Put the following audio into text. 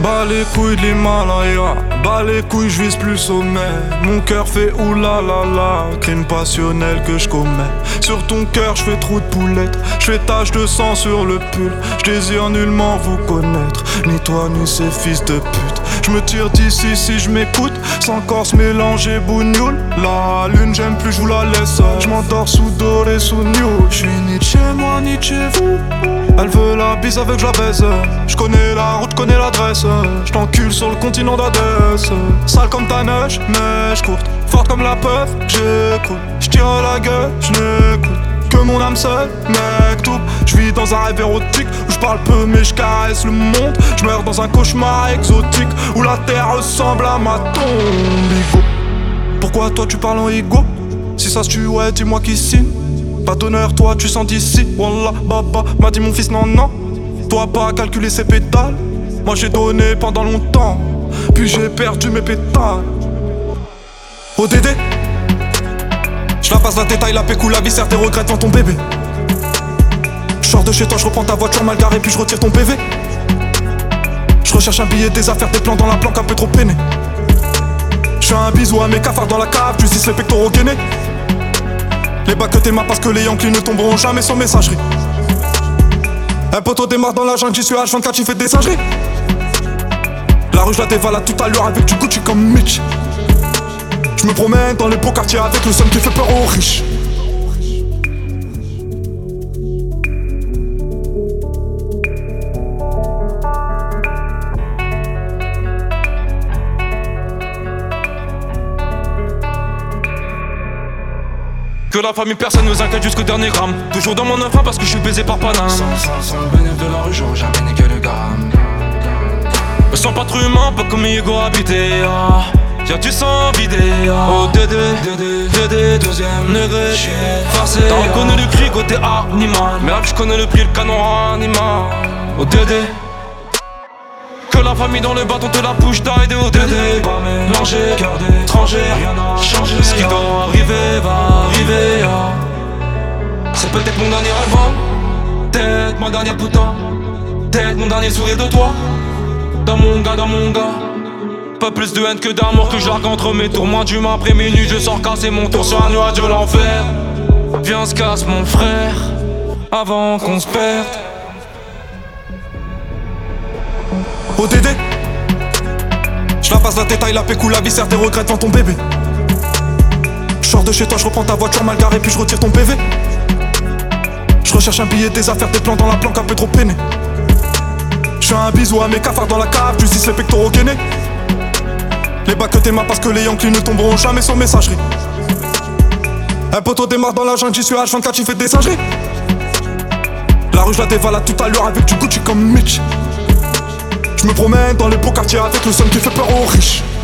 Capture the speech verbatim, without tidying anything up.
Bas les couilles de l'Himalaya, bas les couilles, je vise plus sommet. Mon cœur fait oulalala, crime passionnel que je commets. Sur ton cœur, je fais trou de poulette, je fais tache de sang sur le pull. Je désire nullement vous connaître, ni toi ni ces fils de pute. Je me tire d'ici si je m'écoute, sans corse mélanger bougnoule. La lune j'aime plus, je vous la laisse. Je m'endors sous doré, sous new. Je suis ni de chez moi ni de chez vous. Elle veut la bise avec je la baise. Je connais la route, je connais l'adresse. Je t'encule sur le continent d'Adès. Sale comme ta neige, neige courte. Forte comme la peuf, j'écoute. Je tire la gueule, je n'écoute que mon âme seule, mec tout. Je vis dans un rêve érotique où je parle peu mais je caresse le monde. Je meurs dans un cauchemar exotique où la terre ressemble à ma tombe. Ego. Pourquoi toi tu parles en ego? Si ça se tue, ouais, dis-moi qui signe. Pas d'honneur, toi tu sens d'ici. Wallah, baba, m'a dit mon fils, non, non. Toi pas calculer ses pétales. Moi j'ai donné pendant longtemps, puis j'ai perdu mes pétales. O D D, je la passe la détail, la pécou, la viscère, tes regrets devant ton bébé. Je sors de chez toi, je reprends ta voiture mal garée, puis je retire ton P V. Je recherche un billet, des affaires, des plans dans la planque un peu trop peiné. Je fais un bisou à mes cafards dans la cave, tu dis les pectoraux gainés. Les bacs que t'aimas parce que les Yankees ne tomberont jamais sans messagerie. Un poteau démarre dans la jungle, j'y suis H vingt-quatre, j'y fais des singeries. La rue je la dévalade tout à l'heure avec du Gucci comme Mitch. Je me promène dans les beaux quartiers avec le son qui fait peur aux riches. Que la famille, personne nous inquiète jusqu'au dernier gramme. Toujours dans mon enfant parce que je suis baisé par Paname. Sans, sans, sans le bénéfice de la rue, j'aurais jamais niqué le gramme. Me sens pas trop humain, pas comme Hugo habité. Ah. Y'a du sang vidé. Ah. Oh D D, D D, deuxième degré. J'suis farcé. T'as reconnu le cri côté animal. Merde, j'connais le prix, le canon animal. Oh D D. Que la famille dans le bâton te la bouche d'aide au D D. Pas mélangé, cœur d'étranger, rien n'a changé. Ce qui doit arriver va arriver. Ah. C'est peut-être mon dernier rêve, peut-être ma dernière putain, peut-être mon dernier sourire de toi. Dans mon gars, dans mon gars. Pas plus de haine que d'amour que j'argue entre mes tours. Moins d'humain après minuit, je sors casser mon tour sur un nuage de l'enfer. Viens se casse mon frère, avant qu'on se perde. O D D, je la passe la détail, la pécou, la viscère, tes regrets devant ton bébé. Je sors de chez toi, je reprends ta voiture mal garée, puis je retire ton P V. Je recherche un billet, des affaires, des plans dans la planque un peu trop peiné. Je fais un bisou à mes cafards dans la cave, tu dis les pectoraux gainés. Les bacs que t'aimas parce que les Yankees ne tomberont jamais sans messagerie. Un poteau démarre dans la jungle, j'y suis H vingt-quatre, j'y fais des singeries. La rue je la dévalade tout à l'heure avec du Gucci comme Mitch. Je me promène dans les beaux quartiers avec le son qui fait peur aux riches.